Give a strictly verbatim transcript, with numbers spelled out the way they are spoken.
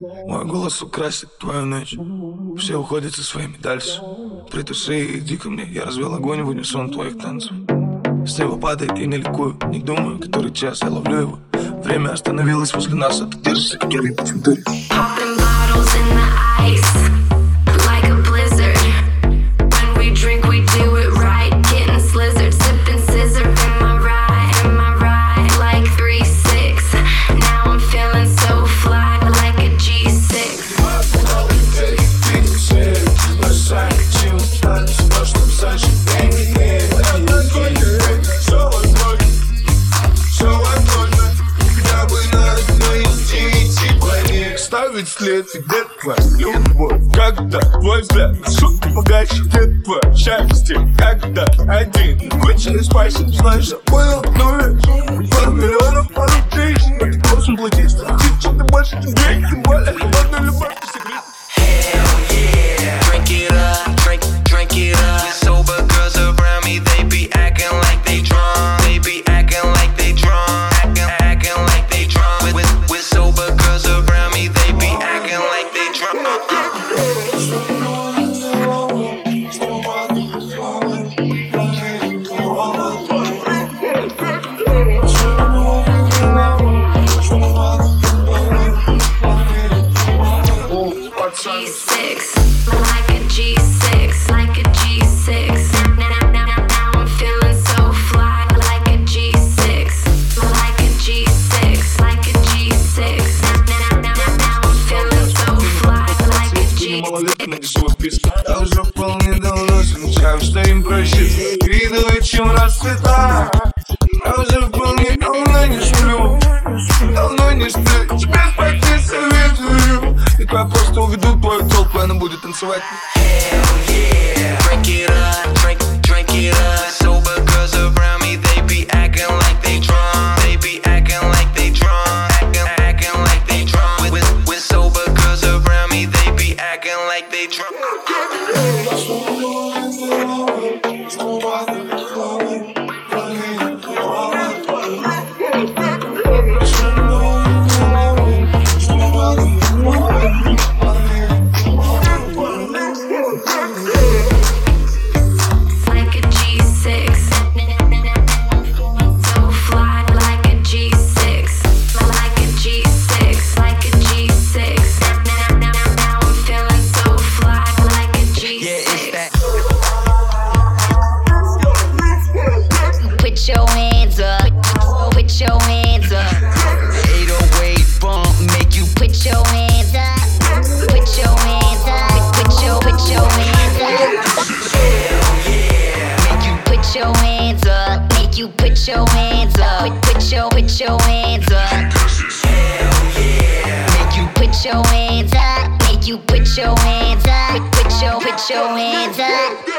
Мой голос украсит твою ночь. Все уходят со своими дальше. Притуши и иди ко мне. Я развел огонь в унисон твоих танцев. С неба падает, я не ликую. Не думаю, который час, я ловлю его. Время остановилось возле нас, а ты держишься, как я в центуре. Ставить след, где твоя любовь? Когда твой взгляд, шутки погаче, где твое счастье? Когда один, кончились пальцы, знаешь, забыл, ну ведь пару миллионов, пару тысяч, но ты должен платить, чем ты больше, чем денег, тем более, одна любовь по секрету. Hell yeah, drink it up, drink, drink it up. With sober girls around me, they be acting like they drunk, they be acting like they drunk, acting, acting like they drunk. With, with, with sober girls around me, they be acting like they drunk. G six, like a G six, like a G six. Now, now, now, now I'm feeling so fly, like a G six, like a G six, like a G six. Now, now, now, now I'm feeling so fly, like a G six. Я уже вполне давно замечаю, что им проще видывать, чем расцветать. Я уже вполне давно не сплю, давно не сплю. Тебе спать не советую. И тебя просто уведу твою толпу, она будет танцевать. Hell yeah, drink it up, drink, drink it up. Sober girls around me, they be acting like they drunk, they be acting like they drunk, acting, acting like they drunk. With, with, with sober girls around me, they be acting like they drunk. Put your hands up, put your hands up. eight oh eight bump, make you Put your hands up, put your hands up, put your, put your hands up. hell yeah, Make you put your hands up, make you put your hands up, put your, put your hands up. hell yeah. Make you put your hands up, make you put your hands up, put your, put your hands up.